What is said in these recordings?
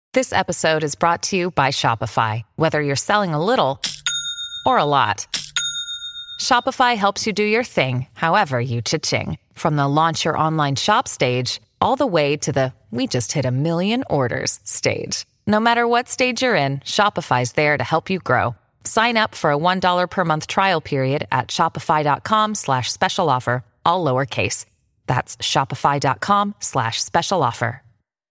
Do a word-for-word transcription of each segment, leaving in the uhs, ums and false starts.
This episode is brought to you by Shopify. Whether you're selling a little or a lot, Shopify helps you do your thing, however you cha-ching. From the launch your online shop stage, all the way to the we just hit a million orders stage. No matter what stage you're in, Shopify's there to help you grow. Sign up for a one dollar per month trial period at shopify.com slash special offer, all lowercase. That's shopify.com slash special offer.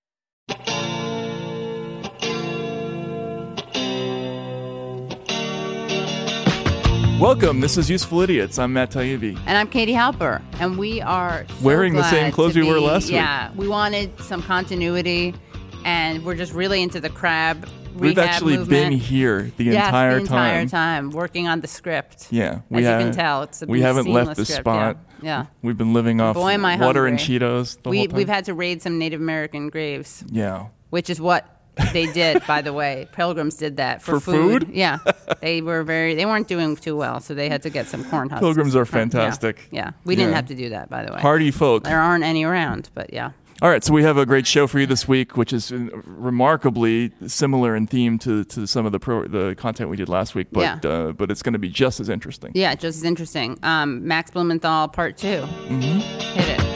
Welcome, this is Useful Idiots. I'm Matt Taibbi. And I'm Katie Halper. And we are so wearing the same glad clothes to we wore be- last week. Yeah, we wanted some continuity, and we're just really into the crab We've rehab actually movement. been here the yes, entire the entire time. time, working on the script. Yeah, we As have, you can tell, it's a we haven't seamless left the script, spot. Yeah. yeah. We've been living off Boy, am I water and hungry. Cheetos the we, whole time. We've had to raid some Native American graves, yeah. which is what they did, by the way. Pilgrims did that for, For food? Yeah, they were very. They weren't doing too well, so they had to get some corn husks. Pilgrims are Yeah. fantastic. Yeah, we didn't Yeah. have to do that, by the way. Hardy folk. There aren't any around, but yeah. All right, so we have a great show for you this week, which is remarkably similar in theme to, to some of the pro, the content we did last week, but Yeah. uh, but it's going to be just as interesting. Yeah, just as interesting. Um, Max Blumenthal, part two. Mm-hmm. Hit it.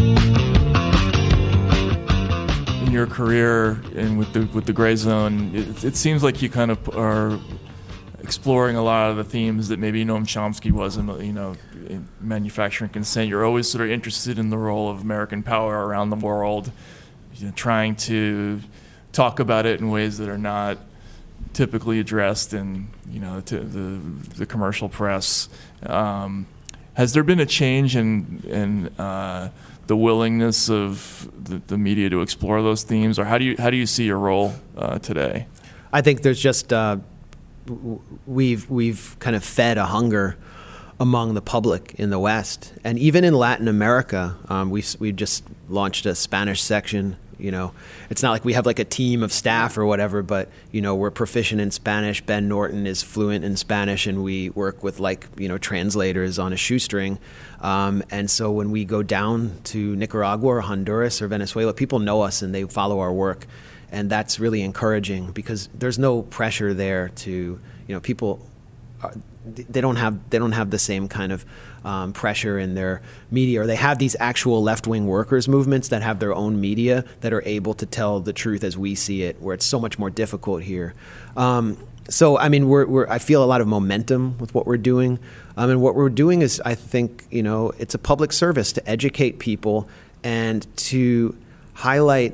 In your career and with the with the Gray Zone, it, it seems like you kind of are exploring a lot of the themes that maybe Noam Chomsky wasn't, you know, in manufacturing consent. You're always sort of interested in the role of American power around the world, you know, trying to talk about it in ways that are not typically addressed in, you know, to the the commercial press. Um, has there been a change in in uh, the willingness of the, the media to explore those themes, or how do you how do you see your role uh, today? I think there's just uh, w- we've we've kind of fed a hunger among the public in the West, and even in Latin America. Um, we we just launched a Spanish section. You know, it's not like we have like a team of staff or whatever, but you know, we're proficient in Spanish. Ben Norton is fluent in Spanish, and we work with like you know translators on a shoestring. Um, and so when we go down to Nicaragua or Honduras or Venezuela, people know us and they follow our work, and that's really encouraging because there's no pressure there to you know people. Are, they don't have they don't have the same kind of um, pressure in their media, or they have these actual left-wing workers movements that have their own media that are able to tell the truth as we see it, where it's so much more difficult here. Um, so I mean, we're, we're I feel a lot of momentum with what we're doing, um, and what we're doing is I think you know it's a public service to educate people and to highlight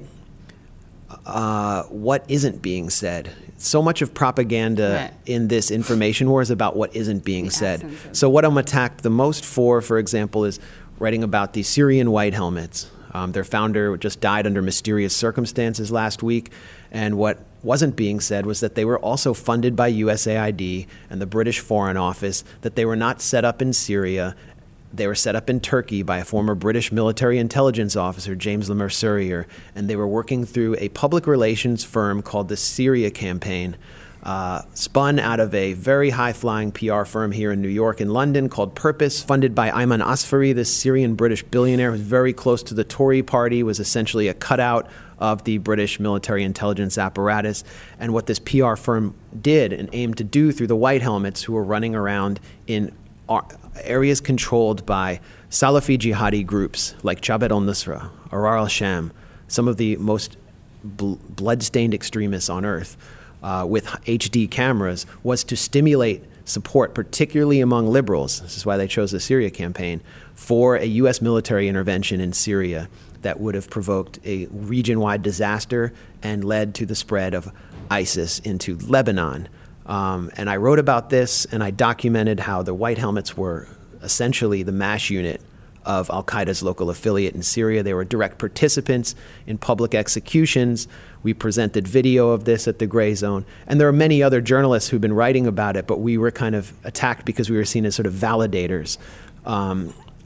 uh, what isn't being said. So much of propaganda Right. in this information war is about what isn't being The said. essence of it. So what I'm attacked the most for, for example, is writing about the Syrian White Helmets. Um, their founder just died under mysterious circumstances last week, and what wasn't being said was that they were also funded by U S A I D and the British Foreign Office, that they were not set up in Syria. They were set up in Turkey by a former British military intelligence officer, James Le Mercier, and they were working through a public relations firm called the Syria Campaign, uh, spun out of a very high-flying P R firm here in New York and London called Purpose, funded by Ayman Asfari, this Syrian-British billionaire who was very close to the Tory party, was essentially a cutout of the British military intelligence apparatus. And what this P R firm did and aimed to do through the White Helmets, who were running around in areas controlled by Salafi jihadi groups like Jabhat al-Nusra, Ahrar al-Sham, some of the most bl- blood-stained extremists on earth, uh, with H D cameras, was to stimulate support, particularly among liberals, this is why they chose the Syria campaign, for a U S military intervention in Syria that would have provoked a region-wide disaster and led to the spread of ISIS into Lebanon. Um, and I wrote about this, and I documented how the White Helmets were essentially the MASH unit of al-Qaeda's local affiliate in Syria. They were direct participants in public executions. We presented video of this at the Gray Zone. And there are many other journalists who've been writing about it, but we were kind of attacked because we were seen as sort of validators. Um,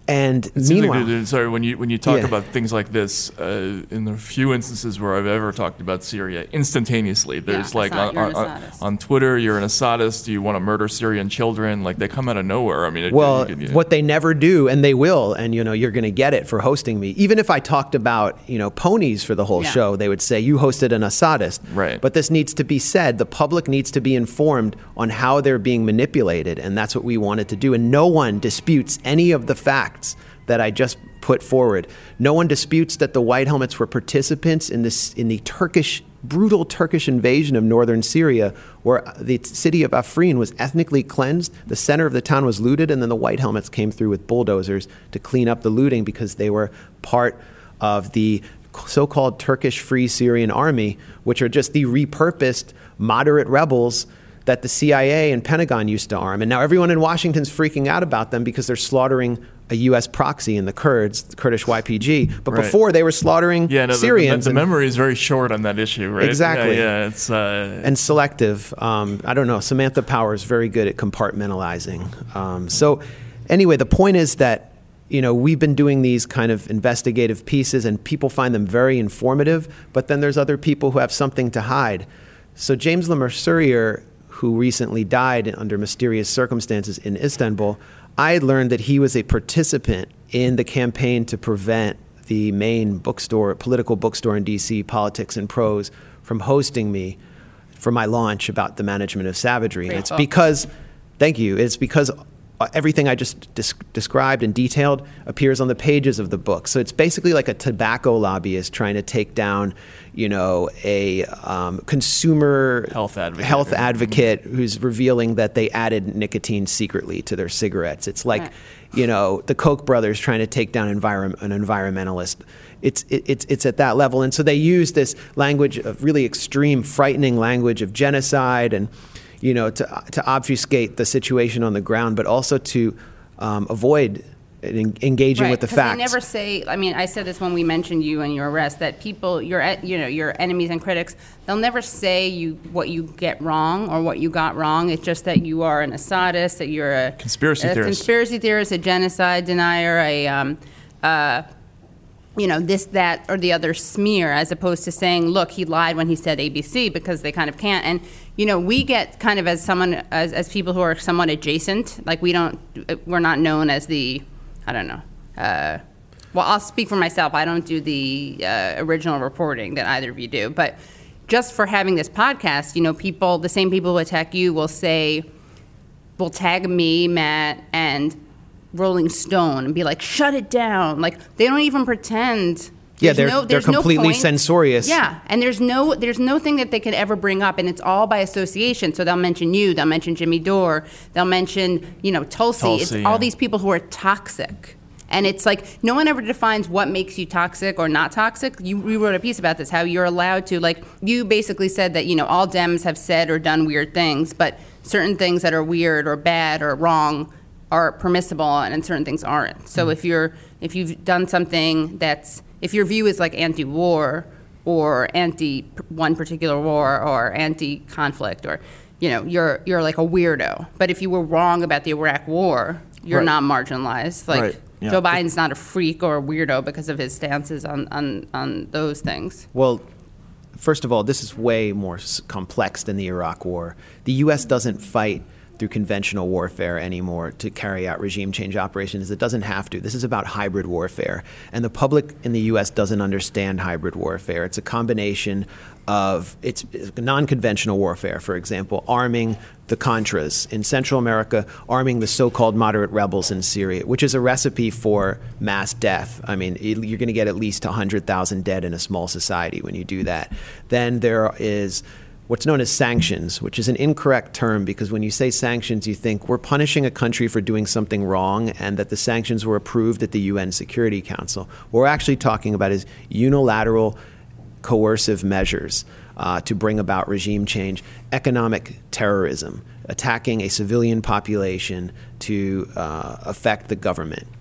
And It seems meanwhile, like there- sorry, when you when you talk Yeah. about things like this, uh, in the few instances where I've ever talked about Syria, instantaneously there's Yeah, like Assad, on, you're an on, Assadist. on Twitter, you're an Assadist. You want to murder Syrian children? Like they come out of nowhere. I mean, it, well, you can- what they never do, and they will, and you know, you're going to get it for hosting me. Even if I talked about, you know, ponies for the whole Yeah. show, they would say you hosted an Assadist. Right. But this needs to be said. The public needs to be informed on how they're being manipulated, and that's what we wanted to do. And no one disputes any of the facts that I just put forward. No one disputes that the White Helmets were participants in this in the Turkish brutal Turkish invasion of northern Syria, where the city of Afrin was ethnically cleansed, the center of the town was looted, and then the White Helmets came through with bulldozers to clean up the looting because they were part of the so-called Turkish Free Syrian Army, which are just the repurposed moderate rebels that the C I A and Pentagon used to arm. And now everyone in Washington's freaking out about them because they're slaughtering a U S proxy in the Kurds, the Kurdish Y P G. But Right. before, they were slaughtering yeah, no, the- Syrians. The, the, and- memory is very short on that issue, right? Exactly. Yeah, yeah it's uh, and selective. Um, I don't know. Samantha Power is very good at compartmentalizing. Um, so anyway, the point is that, you know, we've been doing these kind of investigative pieces and people find them very informative, but then there's other people who have something to hide. So James Le Mesurier, who recently died under mysterious circumstances in Istanbul, I had learned that he was a participant in the campaign to prevent the main bookstore, political bookstore in D C, Politics and Prose, from hosting me for my launch about the management of savagery. Great and it's book. because, thank you, it's because everything I just des- described and detailed appears on the pages of the book. So it's basically like a tobacco lobbyist trying to take down, you know, a um, consumer Health advocate. health advocate who's revealing that they added nicotine secretly to their cigarettes. It's like, Right. you know, the Koch brothers trying to take down environ- an environmentalist. It's it, it's it's at that level, and so they use this language of really extreme, frightening language of genocide, and you know, to to obfuscate the situation on the ground, but also to um, avoid en- engaging Right, with the 'cause facts. They never say. I mean, I said this when we mentioned you and your arrest. That people, your e- you know, your enemies and critics, they'll never say you what you get wrong or what you got wrong. It's just that you are an Assadist, that you're a Conspiracy a theorist. conspiracy theorist, a genocide denier, a um, uh, you know, this, that, or the other smear, as opposed to saying, look, he lied when he said A B C, because they kind of can't. And, you know, we get kind of as someone, as, as people who are somewhat adjacent, like we don't, we're not known as the, I don't know, uh, well, I'll speak for myself. I don't do the uh, original reporting that either of you do. But just for having this podcast, you know, people, the same people who attack you will say, will tag me, Matt, and Rolling Stone and be like, shut it down. Like, they don't even pretend. Yeah, There's they're- no, they're there's no completely point. censorious. Yeah, and there's no there's no thing that they could ever bring up, and it's all by association. So they'll mention you, they'll mention Jimmy Dore, they'll mention, you know, Tulsi. Tulsi, it's yeah. all these people who are toxic. And it's like, no one ever defines what makes you toxic or not toxic. You, you wrote a piece about this, how you're allowed to, like, you basically said that, you know, all Dems have said or done weird things, but certain things that are weird or bad or wrong are permissible, and certain things aren't. So Mm-hmm. if you're if you've done something that's, if your view is like anti-war or anti one particular war or anti-conflict, or, you know, you're you're like a weirdo. But if you were wrong about the Iraq War, you're Right. not marginalized. Like, Right. Yeah. Joe Biden's not a freak or a weirdo because of his stances on on, on those things. Well, first of all, this is way more s- complex than the Iraq War. The U S doesn't fight through conventional warfare anymore to carry out regime change operations. It doesn't have to. This is about hybrid warfare. And the public in the U S doesn't understand hybrid warfare. It's a combination of, it's it's non-conventional warfare, for example, arming the Contras in Central America, arming the so-called moderate rebels in Syria, which is a recipe for mass death. I mean, it, you're going to get at least one hundred thousand dead in a small society when you do that. Then there is what's known as sanctions, which is an incorrect term, because when you say sanctions, you think we're punishing a country for doing something wrong and that the sanctions were approved at the U N Security Council. What we're actually talking about is unilateral coercive measures uh, to bring about regime change, economic terrorism, attacking a civilian population to uh, affect the government.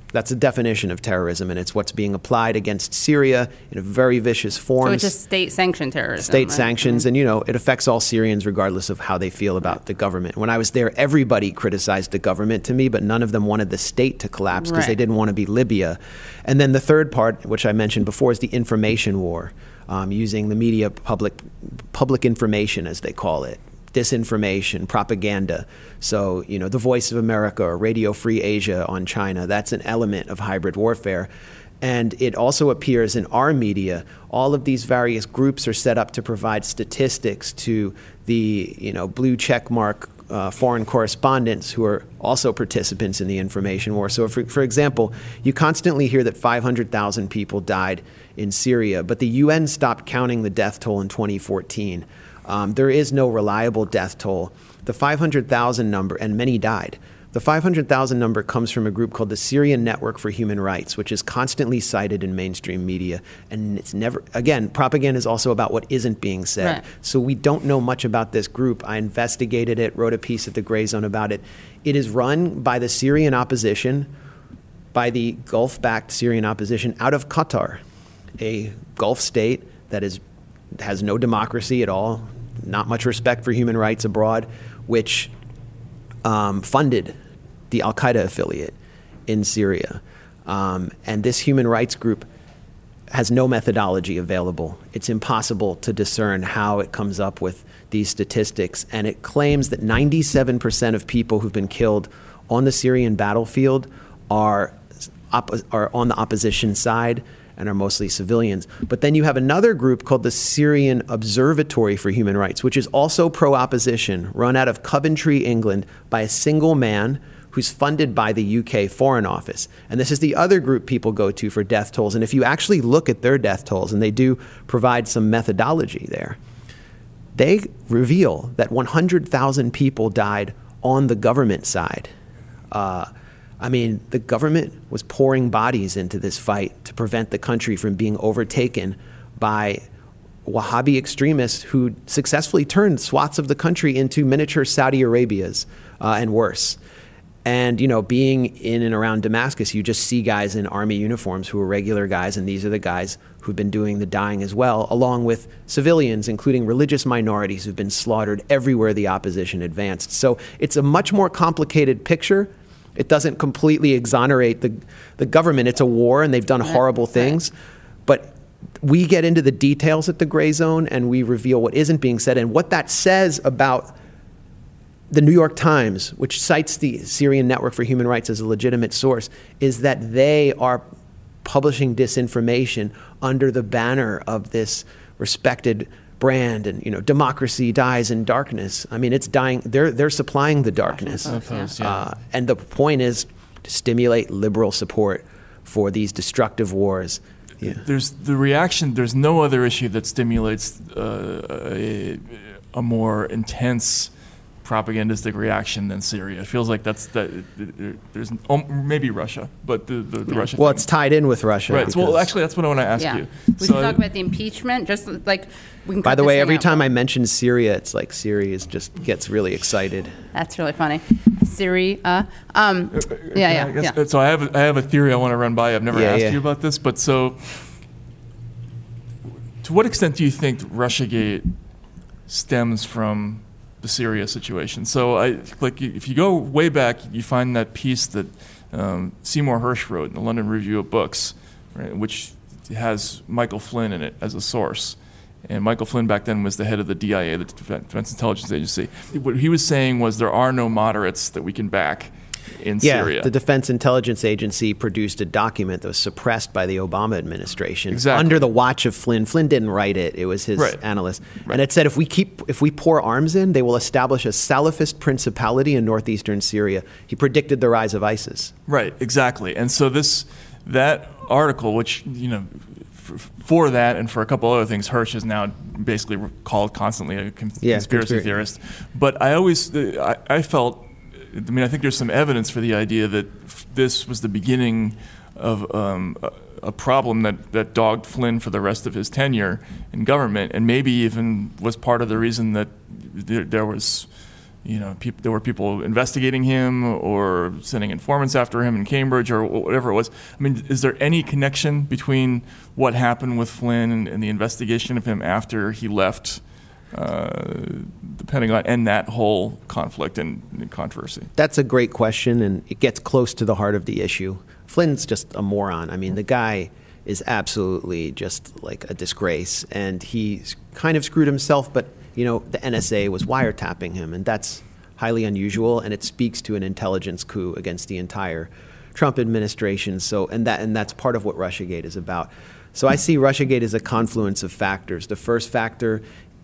That's a definition of terrorism, and it's what's being applied against Syria in a very vicious form. So it's just state-sanctioned terrorism. State right? sanctions, Mm-hmm. and you know, it affects all Syrians regardless of how they feel about the government. When I was there, everybody criticized the government to me, but none of them wanted the state to collapse because Right. they didn't want to be Libya. And then the third part, which I mentioned before, is the information war, um, using the media, public, public information, as they call it. Disinformation, propaganda. So, you know, the Voice of America or Radio Free Asia on China, that's an element of hybrid warfare. And it also appears in our media. All of these various groups are set up to provide statistics to the, you know, blue check mark uh, foreign correspondents who are also participants in the information war. So, for, for example, you constantly hear that five hundred thousand people died in Syria, but the U N stopped counting the death toll in twenty fourteen. Um, there is no reliable death toll. The five hundred thousand number, and many died. The five hundred thousand number comes from a group called the Syrian Network for Human Rights, which is constantly cited in mainstream media. And it's never, again, propaganda is also about what isn't being said. Right. So we don't know much about this group. I investigated it, wrote a piece at the Gray Zone about it. It is run by the Syrian opposition, by the Gulf-backed Syrian opposition out of Qatar, a Gulf state that is has no democracy at all, not much respect for human rights abroad, which um, funded the Al-Qaeda affiliate in Syria. Um, and this human rights group has no methodology available. It's impossible to discern how it comes up with these statistics. And it claims that ninety-seven percent of people who've been killed on the Syrian battlefield are, op- are on the opposition side and are mostly civilians. But then you have another group called the Syrian Observatory for Human Rights, which is also pro-opposition, run out of Coventry, England, by a single man who's funded by the U K Foreign Office. And this is the other group people go to for death tolls. And if you actually look at their death tolls, and they do provide some methodology there, they reveal that one hundred thousand people died on the government side. Uh, I mean, the government was pouring bodies into this fight to prevent the country from being overtaken by Wahhabi extremists who successfully turned swaths of the country into miniature Saudi Arabias uh, and worse. And, you know, being in and around Damascus, you just see guys in army uniforms who are regular guys, and these are the guys who've been doing the dying as well, along with civilians, including religious minorities who've been slaughtered everywhere the opposition advanced. So it's a much more complicated picture. It doesn't completely exonerate the, the government. It's a war, and they've done horrible things. But we get into the details at the Gray Zone, and we reveal what isn't being said. And what that says about the New York Times, which cites the Syrian Network for Human Rights as a legitimate source, is that they are publishing disinformation under the banner of this respected brand, and, you know, democracy dies in darkness. I mean, it's dying. They're they're supplying the darkness. Post, yeah. Uh, and the point is to stimulate liberal support for these destructive wars. Yeah. There's the reaction. There's no other issue that stimulates uh, a, a more intense propagandistic reaction than Syria. It feels like that's that. There's um, maybe Russia, but the the, the Russia. Well, thing. it's tied in with Russia. Right. So, well, actually, that's what I want to ask Yeah. you. We So can I- talk about the impeachment, just like we can By cut the this way, thing every out. time I mention Syria, it's like Syria is just gets really excited. That's really funny. Syria. Um, yeah, yeah, I guess- yeah. So I have I have a theory I want to run by. I've never Yeah, asked yeah. you about this, but so to what extent do you think Russiagate stems from the Syria situation? So I like if you go way back, you find that piece that um, Seymour Hersh wrote in the London Review of Books, right, which has Michael Flynn in it as a source. And Michael Flynn back then was the head of the D I A, the Defense Intelligence Agency. What he was saying was there are no moderates that we can back in Yeah, Syria. the Defense Intelligence Agency produced a document that was suppressed by the Obama administration Exactly. under the watch of Flynn. Flynn didn't write it; it was his Right. analyst. Right. And it said if we keep, if we pour arms in, they will establish a Salafist principality in northeastern Syria. He predicted the rise of ISIS. Right, exactly. And so this that article, which, you know, for, for that and for a couple other things, Hersh is now basically called constantly a con- Yeah, conspiracy conspira- theorist. But I always, I, I felt, I mean, I think there's some evidence for the idea that f- this was the beginning of um, a, a problem that, that dogged Flynn for the rest of his tenure in government, and maybe even was part of the reason that there, there was you know, peop- there were people investigating him or sending informants after him in Cambridge or whatever it was. I mean, is there any connection between what happened with Flynn and, and the investigation of him after he left uh, the Pentagon and that whole conflict and, and controversy? That's a great question, and it gets close to the heart of the issue. Flynn's just a moron. I mean, the guy is absolutely just like a disgrace, and he kind of screwed himself, but you know, the N S A was wiretapping him, and that's highly unusual, and it speaks to an intelligence coup against the entire Trump administration. So, and that and that's part of what Russiagate is about. So I see Russiagate as a confluence of factors. The first factor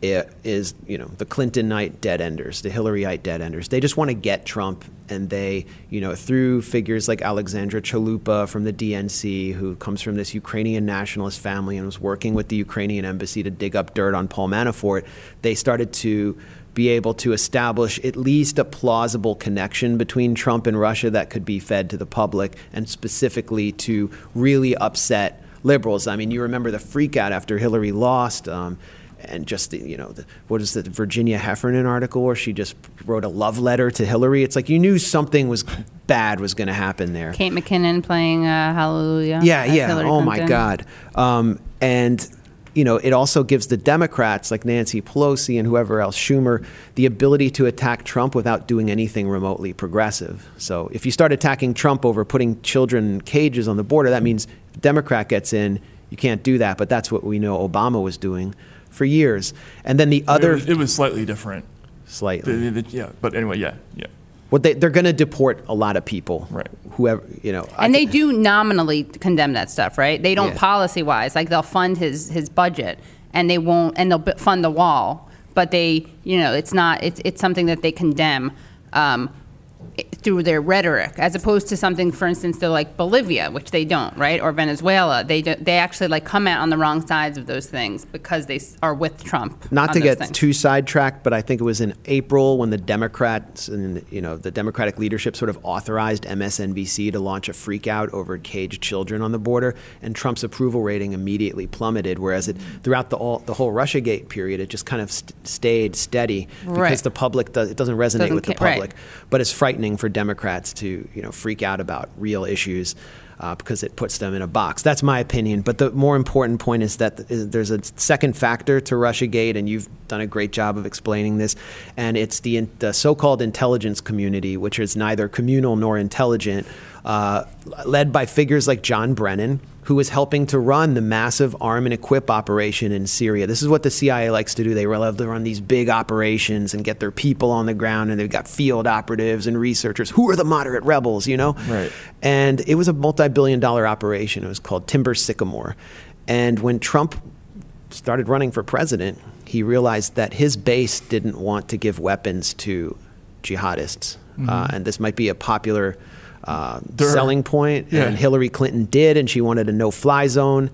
is, you know, the Clintonite dead enders, the Hillaryite dead enders. They just want to get Trump, and they, you know, through figures like Alexandra Chalupa from the D N C, who comes from this Ukrainian nationalist family and was working with the Ukrainian embassy to dig up dirt on Paul Manafort, they started to be able to establish at least a plausible connection between Trump and Russia that could be fed to the public, and specifically to really upset liberals. I mean, you remember the freak out after Hillary lost, um, and just the, you know, the, what is the Virginia Heffernan article where she just wrote a love letter to Hillary? It's like you knew something was bad was going to happen there. Kate McKinnon playing uh, Hallelujah. Yeah, yeah. Hillary oh Clinton. my God. Um, and you know, it also gives the Democrats like Nancy Pelosi and whoever else, Schumer, the ability to attack Trump without doing anything remotely progressive. So if you start attacking Trump over putting children in cages on the border, that means the Democrat gets in. You can't do that, but that's what we know Obama was doing for years. And then the other... It was, it was slightly different. Slightly. The, the, yeah, but anyway, yeah, yeah. Well, they, they're going to deport a lot of people. Right. Whoever, you know. And I they do nominally condemn that stuff, right? They don't Yeah. policy-wise. Like, they'll fund his, his budget, and they won't, and they'll b- fund the wall. But they, you know, it's not, it's, it's something that they condemn um, through their rhetoric, as opposed to something, for instance, they're like Bolivia, which they don't, right? Or Venezuela. They do, they actually like come out on the wrong sides of those things because they s- are with Trump. Not on to those get things. too sidetracked, but I think it was in April when the Democrats and, you know, the Democratic leadership sort of authorized M S N B C to launch a freakout over caged children on the border, and Trump's approval rating immediately plummeted, whereas it throughout the all, the whole Russiagate period, it just kind of st- stayed steady because Right. the public does, it doesn't resonate Doesn't with the ca- right. public, but it's frightening for Democrats to, you know, freak out about real issues. Uh, because it puts them in a box. That's my opinion. But the more important point is that th- there's a second factor to Russiagate, and you've done a great job of explaining this, and it's the, in- the so-called intelligence community, which is neither communal nor intelligent, uh, led by figures like John Brennan, who is helping to run the massive arm and equip operation in Syria. This is what the C I A likes to do. They love to run these big operations and get their people on the ground, and they've got field operatives and researchers. Who are the moderate rebels, you know? Right. And it was a multi-billion dollar operation. It was called Timber Sycamore. And when Trump started running for president, he realized that his base didn't want to give weapons to jihadists. Mm-hmm. Uh, and this might be a popular uh, There- selling point. yeah. And Hillary Clinton did, and she wanted a no-fly zone.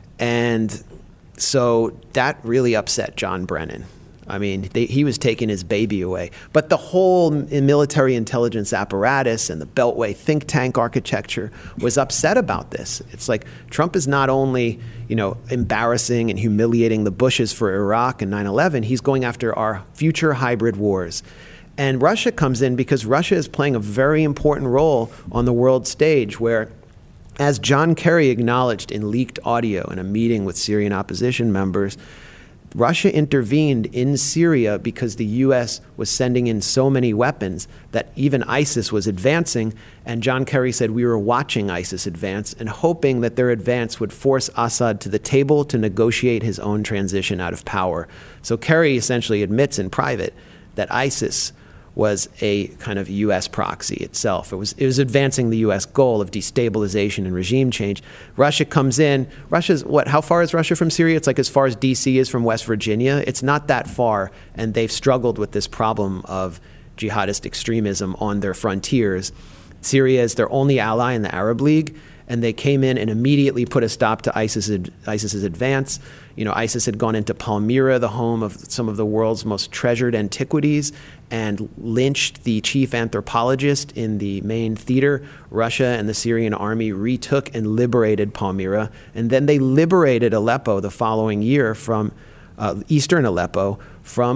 And so that really upset John Brennan. I mean, they, he was taking his baby away. But the whole military intelligence apparatus and the Beltway think tank architecture was upset about this. It's like Trump is not only, you know, embarrassing and humiliating the Bushes for Iraq and nine eleven, he's going after our future hybrid wars. And Russia comes in because Russia is playing a very important role on the world stage where, as John Kerry acknowledged in leaked audio in a meeting with Syrian opposition members, Russia intervened in Syria because the U S was sending in so many weapons that even ISIS was advancing. And John Kerry said, we were watching ISIS advance and hoping that their advance would force Assad to the table to negotiate his own transition out of power. So Kerry essentially admits in private that ISIS was a kind of U S proxy itself. It was it was advancing the U S goal of destabilization and regime change. Russia comes in. Russia's what? How far is Russia from Syria? It's like as far as D C is from West Virginia. It's not that far, and they've struggled with this problem of jihadist extremism on their frontiers. Syria is their only ally in the Arab League, and they came in and immediately put a stop to ISIS, ISIS's advance. You know, ISIS had gone into Palmyra, the home of some of the world's most treasured antiquities, and lynched the chief anthropologist in the main theater. Russia and the Syrian army retook and liberated Palmyra, and then they liberated Aleppo the following year from uh, eastern Aleppo from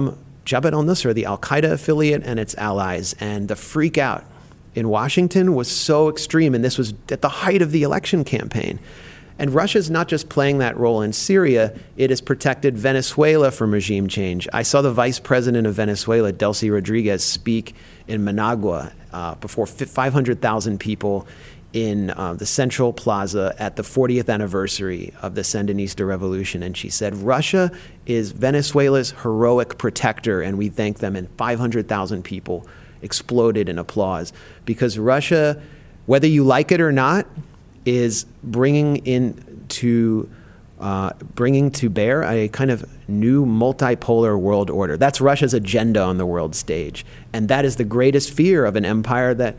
Jabhat al-Nusra, the al-Qaeda affiliate, and its allies. And the freak out in Washington was so extreme, and this was at the height of the election campaign. And Russia's not just playing that role in Syria, it has protected Venezuela from regime change. I saw the vice president of Venezuela, Delcy Rodriguez, speak in Managua uh, before five hundred thousand people in uh, the Central Plaza at the fortieth anniversary of the Sandinista Revolution. And she said, Russia is Venezuela's heroic protector, and we thank them. And five hundred thousand people exploded in applause, because Russia, whether you like it or not, is bringing in to uh, bringing to bear a kind of new multipolar world order. That's Russia's agenda on the world stage. And that is the greatest fear of an empire that,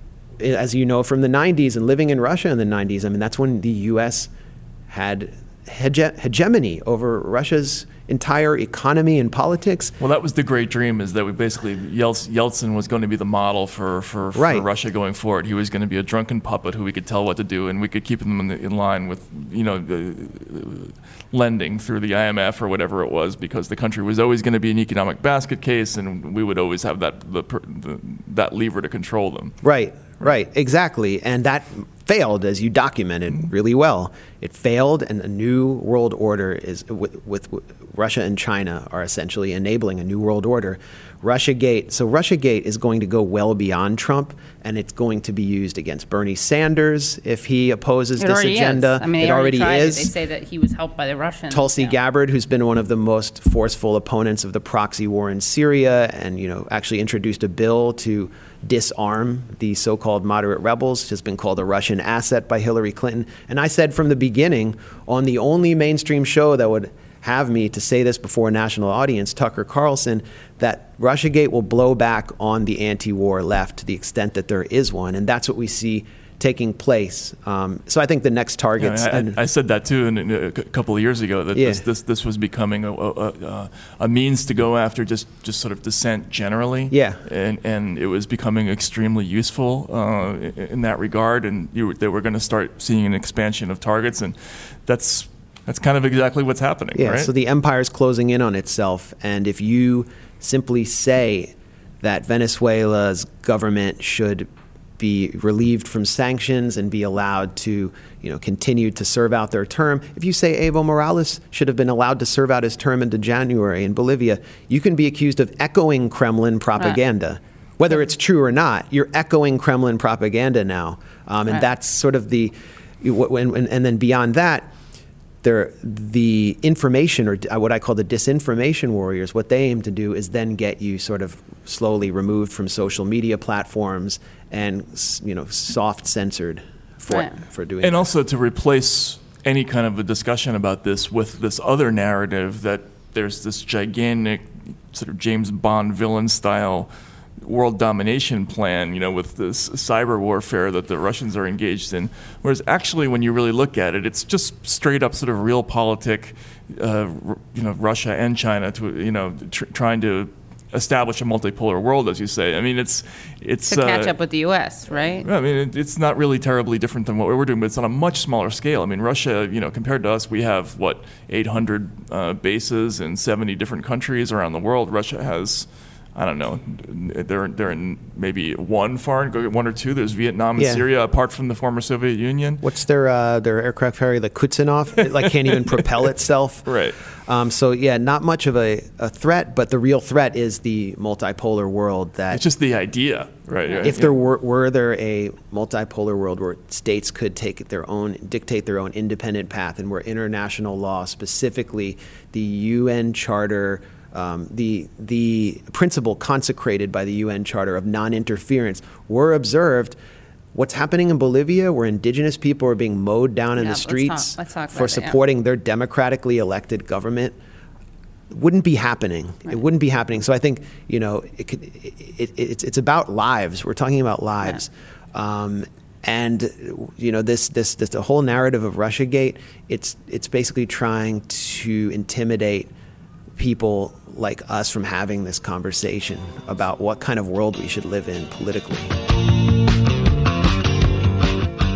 as you know from the nineties and living in Russia in the nineties, I mean, that's when the U S had hege- hegemony over Russia's entire economy and politics. Well, that was the great dream, is that we basically, Yeltsin, Yeltsin was going to be the model for, for, for right. Russia going forward. He was going to be a drunken puppet who we could tell what to do, and we could keep him in, the, in line with, you know, the, uh, lending through the I M F or whatever it was, because the country was always going to be an economic basket case, and we would always have that the, the, that lever to control them. Right, right, exactly. And that failed, as you documented really well. It failed, and a new world order is, with, with, with Russia and China are essentially enabling a new world order. Russiagate, so Russiagate is going to go well beyond Trump, and it's going to be used against Bernie Sanders if he opposes It this already agenda. Is. I mean, it they already, already is. It. They say that he was helped by the Russians. Tulsi yeah. Gabbard, who's been one of the most forceful opponents of the proxy war in Syria, and you know actually introduced a bill to disarm the so-called moderate rebels, has been called a Russian asset by Hillary Clinton. And I said from the beginning, on the only mainstream show that would have me to say this before a national audience, Tucker Carlson, that Russiagate will blow back on the anti-war left to the extent that there is one. And that's what we see taking place. Um, so I think the next targets... Yeah, I, and, I said that too in, in a couple of years ago, that yeah. this, this this was becoming a, a, a means to go after just, just sort of dissent generally. Yeah. And, and it was becoming extremely useful uh, in, in that regard, and you, they were going to start seeing an expansion of targets, and that's... That's kind of exactly what's happening, yeah, right? So the empire is closing in on itself, and if you simply say that Venezuela's government should be relieved from sanctions and be allowed to, you know, continue to serve out their term, if you say Evo Morales should have been allowed to serve out his term into January in Bolivia, you can be accused of echoing Kremlin propaganda. Right. Whether it's true or not, you're echoing Kremlin propaganda now, um, and right. that's sort of the, and, and then beyond that, There, the information, or what I call the disinformation warriors, what they aim to do is then get you sort of slowly removed from social media platforms and, you know, soft censored for right. for doing and that. Also to replace any kind of a discussion about this with this other narrative that there's this gigantic sort of James Bond villain style world domination plan, you know, with this cyber warfare that the Russians are engaged in. Whereas actually, when you really look at it, it's just straight up sort of realpolitik, uh, you know, Russia and China to, you know, tr- trying to establish a multipolar world, as you say. I mean, it's it's to catch uh, up with the U S, right? I mean, it, it's not really terribly different than what we're doing, but it's on a much smaller scale. I mean, Russia, you know, compared to us, we have what eight hundred uh, bases in seventy different countries around the world. Russia has, I don't know, they're they're in maybe one foreign, one or two. There's Vietnam and Yeah. Syria, apart from the former Soviet Union. What's their uh, their aircraft carrier, the Kutuzov? It like can't even propel itself. Right. Um, so yeah, not much of a, a threat, but the real threat is the multipolar world. That It's just the idea, right? right? if there were were there a multipolar world where states could take their own, dictate their own independent path, and where international law, specifically the U N Charter. Um, the the principle consecrated by the U N Charter of non-interference were observed. What's happening in Bolivia, where indigenous people are being mowed down in Yeah, the let's streets talk- let's talk for about that, yeah. supporting their democratically elected government, wouldn't be happening. Right. It wouldn't be happening. So I think, you know, it could, it, it, it's it's about lives. We're talking about lives. Yeah. Um, And you know this this this the whole narrative of Russiagate. It's it's basically trying to intimidate people like us from having this conversation about what kind of world we should live in politically.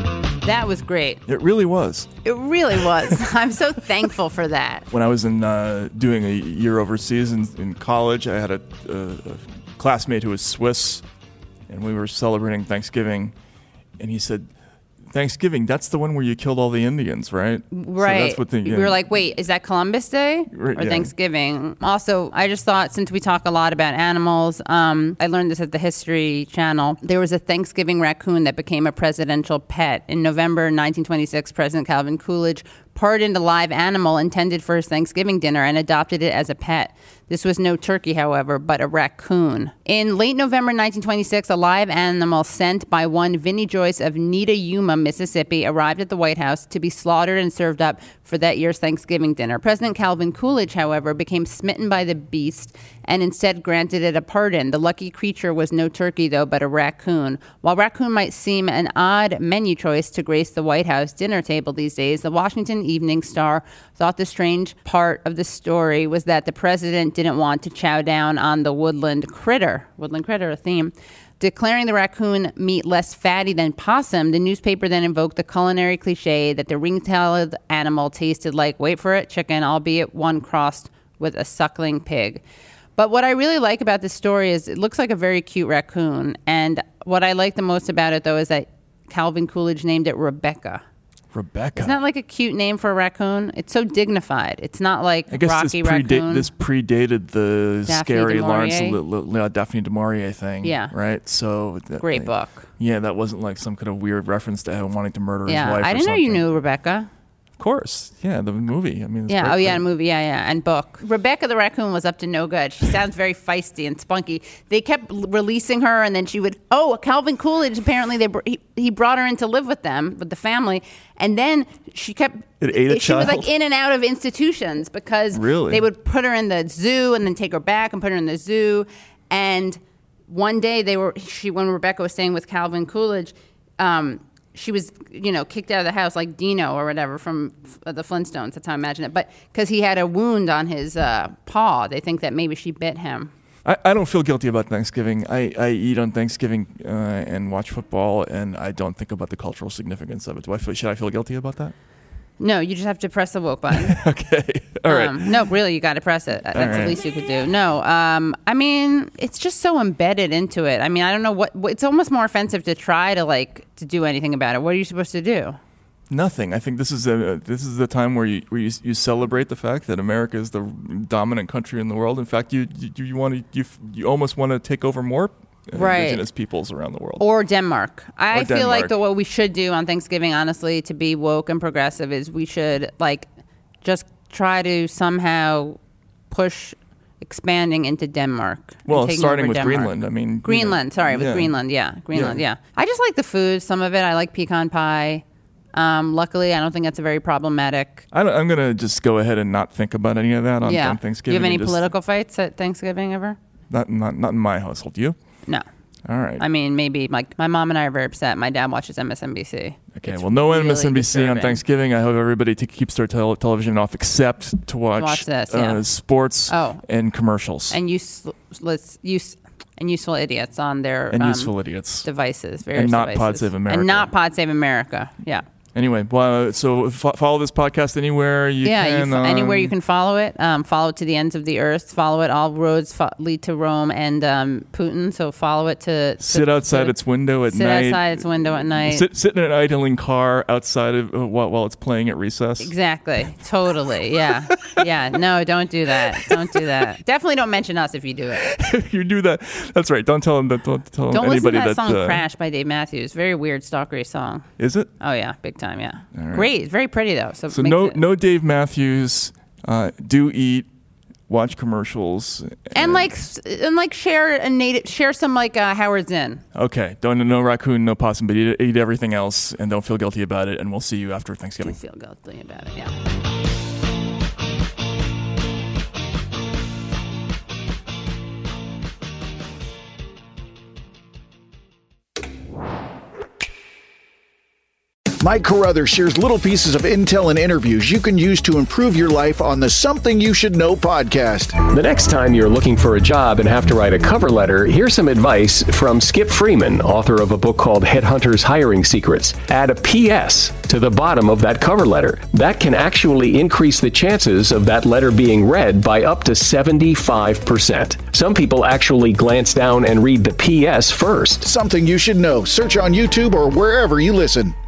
That was great. It really was. It really was. I'm so thankful for that. When I was in uh, doing a year overseas in, in college, I had a, a, a classmate who was Swiss, and we were celebrating Thanksgiving, and he said, Thanksgiving, that's the one where you killed all the Indians, right? Right. So that's what the, yeah. We were like, wait, is that Columbus Day Right, or yeah. Thanksgiving? Also, I just thought, since we talk a lot about animals, um, I learned this at the History Channel. There was a Thanksgiving raccoon that became a presidential pet. In November nineteen twenty-six, President Calvin Coolidge pardoned a live animal intended for his Thanksgiving dinner and adopted it as a pet. This was no turkey, however, but a raccoon. In late November nineteen twenty-six, a live animal sent by one Vinnie Joyce of Nita Yuma, Mississippi, arrived at the White House to be slaughtered and served up for that year's Thanksgiving dinner. President Calvin Coolidge, however, became smitten by the beast and instead granted it a pardon. The lucky creature was no turkey, though, but a raccoon. While raccoon might seem an odd menu choice to grace the White House dinner table these days, the Washington Evening Star thought the strange part of the story was that the president didn't want to chow down on the woodland critter. Woodland critter, a theme. Declaring the raccoon meat less fatty than possum, the newspaper then invoked the culinary cliche that the ring-tailed animal tasted like, wait for it, chicken, albeit one crossed with a suckling pig. But what I really like about this story is it looks like a very cute raccoon. And what I like the most about it, though, is that Calvin Coolidge named it Rebecca. Rebecca. Isn't that like a cute name for a raccoon? It's so dignified. It's not like I guess Rocky this, preda- Raccoon. this predated the Daphne scary du Lawrence Maurier. L- L- L- Daphne du Maurier thing. Yeah. Right? So that, Great like, book. Yeah, that wasn't like some kind of weird reference to him wanting to murder Yeah, his wife. I or didn't know you something. knew Rebecca. Of course. Yeah, the movie. I mean, it's Yeah. great Oh, yeah. thing. A movie. Yeah, yeah. And book. Rebecca the raccoon was up to no good. She sounds very feisty and spunky. They kept l- releasing her, and then she would. Oh, Calvin Coolidge. Apparently, they br- he, he brought her in to live with them, with the family, and then she kept. It ate a she was child? like in and out of institutions because Really? they would put her in the zoo and then take her back and put her in the zoo. And one day they were she when Rebecca was staying with Calvin Coolidge. Um, She was, you know, kicked out of the house like Dino or whatever from uh, the Flintstones. That's how I imagine it. But because he had a wound on his uh, paw, they think that maybe she bit him. I, I don't feel guilty about Thanksgiving. I, I eat on Thanksgiving uh, and watch football, and I don't think about the cultural significance of it. Do I feel, should I feel guilty about that? No, you just have to press the woke button. Okay. All right. Um, no, really, you got to press it. That's right. the least you could do. No, um, I mean, it's just so embedded into it. I mean, I don't know what, what. It's almost more offensive to try to like to do anything about it. What are you supposed to do? Nothing. I think this is a this is the time where you where you, you celebrate the fact that America is the dominant country in the world. In fact, you you, you want to you you almost want to take over more uh, Right. indigenous peoples around the world. Or Denmark. I Or feel like Denmark. the, what we should do on Thanksgiving, honestly, to be woke and progressive, is we should like just try to somehow push expanding into Denmark. and Well, taking starting over with Denmark. Greenland. I mean, you know, Greenland. Sorry, with yeah. Greenland. Yeah, Greenland. Yeah. Yeah. I just like the food. Some of it. I like pecan pie. Um, luckily, I don't think that's a very problematic. I don't, I'm gonna just go ahead and not think about any of that on, yeah. on Do Thanksgiving. you have any and just- political fights at Thanksgiving ever? Not not not in my household. You? No. All right. I mean, maybe like my mom and I are very upset. My dad watches M S N B C. Okay, It's well, no really M S N B C on disturbing. Thanksgiving. I hope everybody t- keeps their tel- television off except to watch, Watch this, uh, yeah. sports Oh. and commercials And useless, use and useful idiots on their and um, useful idiots. devices, various And not devices. Pod Save America. and not Pod Save America. Yeah, Anyway, well, so f- follow this podcast anywhere you yeah. can. you, fo- anywhere um, you can follow it. Um, follow it to the ends of the earth. Follow it. All roads fo- lead to Rome and um, Putin. So follow it to, to Sit outside to, its window at sit night. outside its window at night. Sit, sit in an idling car outside of uh, while, while it's playing at recess. Exactly. Totally. Yeah. Yeah. No, don't do that. Don't do that. Definitely don't mention us if you do it. You do that. That's right. Don't tell them that. Don't tell Don't listen anybody to that, that. song uh, "Crash" by Dave Matthews. Very weird, stalkery song. Is it? Oh yeah, big time. Yeah. All right. Great. Very pretty though. So, So makes no it- no Dave Matthews. Uh, do eat. Watch commercials. and like s- and like share a native share some like uh, Howard Zinn. Okay. Don't no raccoon, no possum, but eat, eat everything else, and don't feel guilty about it. And we'll see you after I Thanksgiving. feel guilty about it. Yeah. Mike Carruthers shares little pieces of intel and interviews you can use to improve your life on the Something You Should Know podcast. The next time you're looking for a job and have to write a cover letter, here's some advice from Skip Freeman, author of a book called Headhunters Hiring Secrets. Add a P S to the bottom of that cover letter. That can actually increase the chances of that letter being read by up to seventy-five percent. Some people actually glance down and read the P S first. Something You Should Know. Search on YouTube or wherever you listen.